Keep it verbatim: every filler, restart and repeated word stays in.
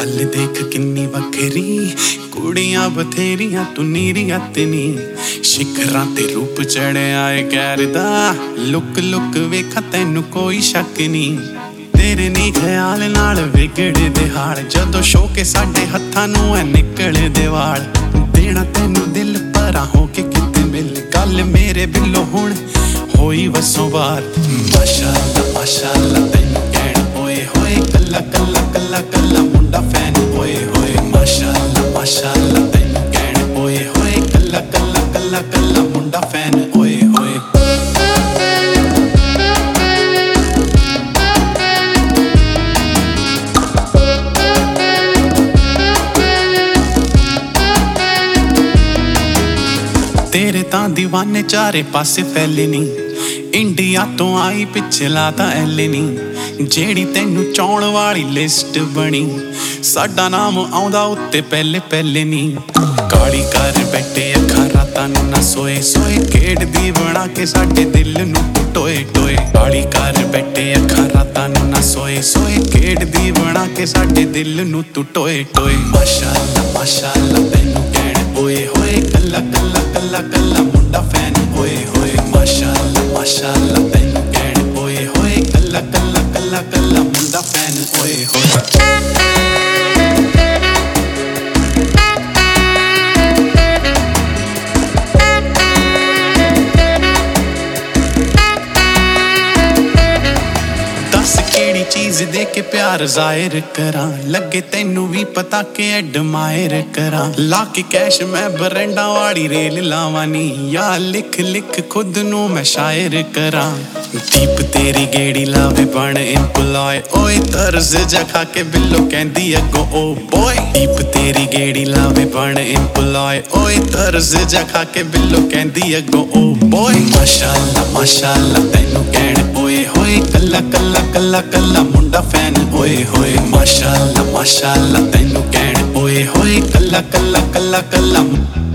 गल देख किन्नी वखरी कुड़ियां बथेरियां तू नीरियां तेनी शिखरां ते रूप चढ़िया है गैर दा लुक लुक वेखा तैनू कोई शक नी तेरे नी ख्याल नाल विगड़े दे हाल जदों शौके साडे हत्थां नू है निकले दे वाल देना तैनू दिल परा हो के किते मिल गल मेरे बिलो हुण होई वसों बार माशाअल्लाह माशाअल्लाह तैनू कहण ओए होए कल्ला कल्ला कल्ला कल्ला मुंडा फैन ओए होए माशाअल्लाह माशाअल्लाह तैनू कहण ओए होए कल्ला कल्ला कल्ला कल्ला मुंडा फैन ओए होए तेरे तां दीवाने चारे पासे फैले नी इंडिया तो आई पिछला तां ऐले नी जेड़ी तैनू चाउण वाली लिस्ट बनी साडा नाम आउंदा उत्ते पहले पहले नी काली कर बैठे अखां रातां नू ना सोए सोए खेडदी बना के साडे दिल नू टोए टोए काली कर बैठे अखां रातां नू ना सोए सोए खेडदी बना के साडे दिल नू तू टोए टोए माशाअल्लाह माशाअल्लाह तैनू कहण ओए होए कल्ला कल्ला कल्ला कल्ला मुंडा फैन ओए होए माशाअल्लाह माशाअल्लाह तैनू कहण ओए होए कल्ला कल्ला कल्ला कल्ला मुंडा फैन ओए होए चीज दे के प्यार जाहिर करा लगे तैनू भी पता के एडमायर करा ला के कैश मैं बरंडा वाली रेल लावानी या लिख लिख खुद नू मैं शायर करा दीप तेरी गेड़ी लावे बन इम्पलाय ओए तर्ज जखा के बिल्लो कहंदी अगो ओ बॉय दीप तेरी गेड़ी लावे बन इम्पलाय ओए तर्ज जखा के बिल्लो कहंदी अगो ओ बॉय माशाअल्लाह माशाअल्लाह तैनू कहण ओए होए कल्ला कल्ला कल्ला कल्ला मुंडा फैन ओए होए माशाअल्लाह माशाअल्लाह तैनू कहण ओए होए कल्ला कल्ला कल्ला कल्ला